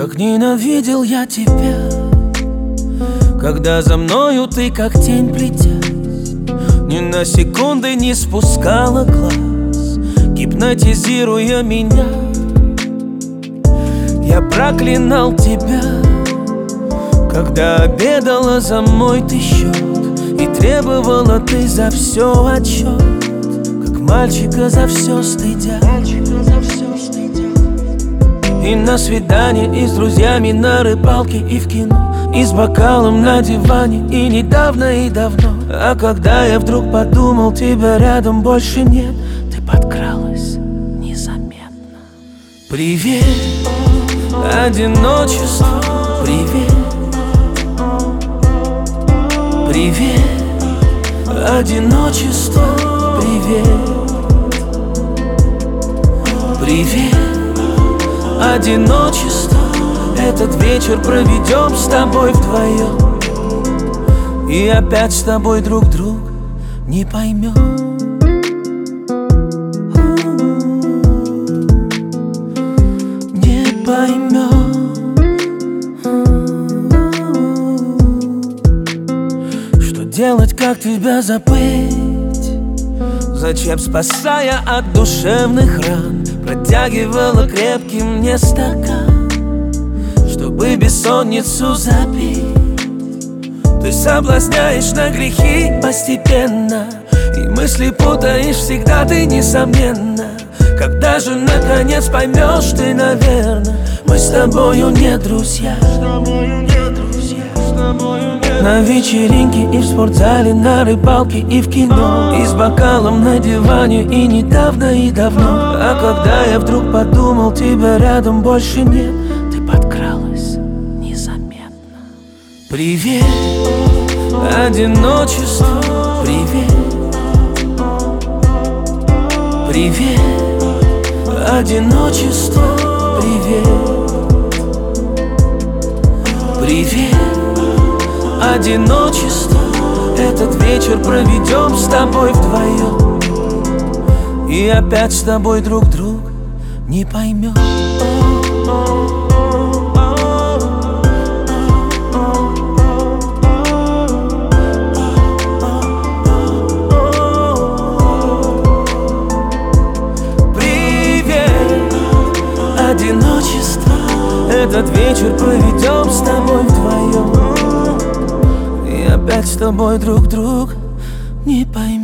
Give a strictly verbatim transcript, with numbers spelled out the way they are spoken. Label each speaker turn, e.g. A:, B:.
A: Как ненавидел я тебя, когда за мною ты как тень плетясь, ни на секунды не спускала глаз, гипнотизируя меня. Я проклинал тебя, когда обедала за мой ты счет, и требовала ты за все отчет, как мальчика за все стыдя. И на свидание, и с друзьями на рыбалке, и в кино, и с бокалом на диване, и недавно, и давно. А когда я вдруг подумал, тебя рядом больше нет, ты подкралась незаметно. Привет, одиночество, привет. Привет, одиночество, привет. Привет, одиночество, этот вечер проведем с тобой вдвоем, и опять с тобой друг друг не поймем. Не поймем. Что делать, как тебя забыть? Зачем, спасая от душевных ран, протягивала крепкий мне стакан, чтобы бессонницу запить? Ты соблазняешь на грехи постепенно, и мысли путаешь всегда ты, несомненно. Когда же наконец поймешь ты, наверное, мы с тобою не друзья. На вечеринке и в спортзале, на рыбалке и в кино, и с бокалом на диване, и недавно, и давно. А когда я вдруг подумал, тебя рядом больше нет, ты подкралась незаметно. Привет, одиночество, привет. Привет, одиночество, привет. Привет, одиночество, этот вечер проведем с тобой вдвоем, и опять с тобой друг друг не поймем. Привет, одиночество, этот вечер проведем с тобой вдвоем, и опять с тобой друг друг не поймем.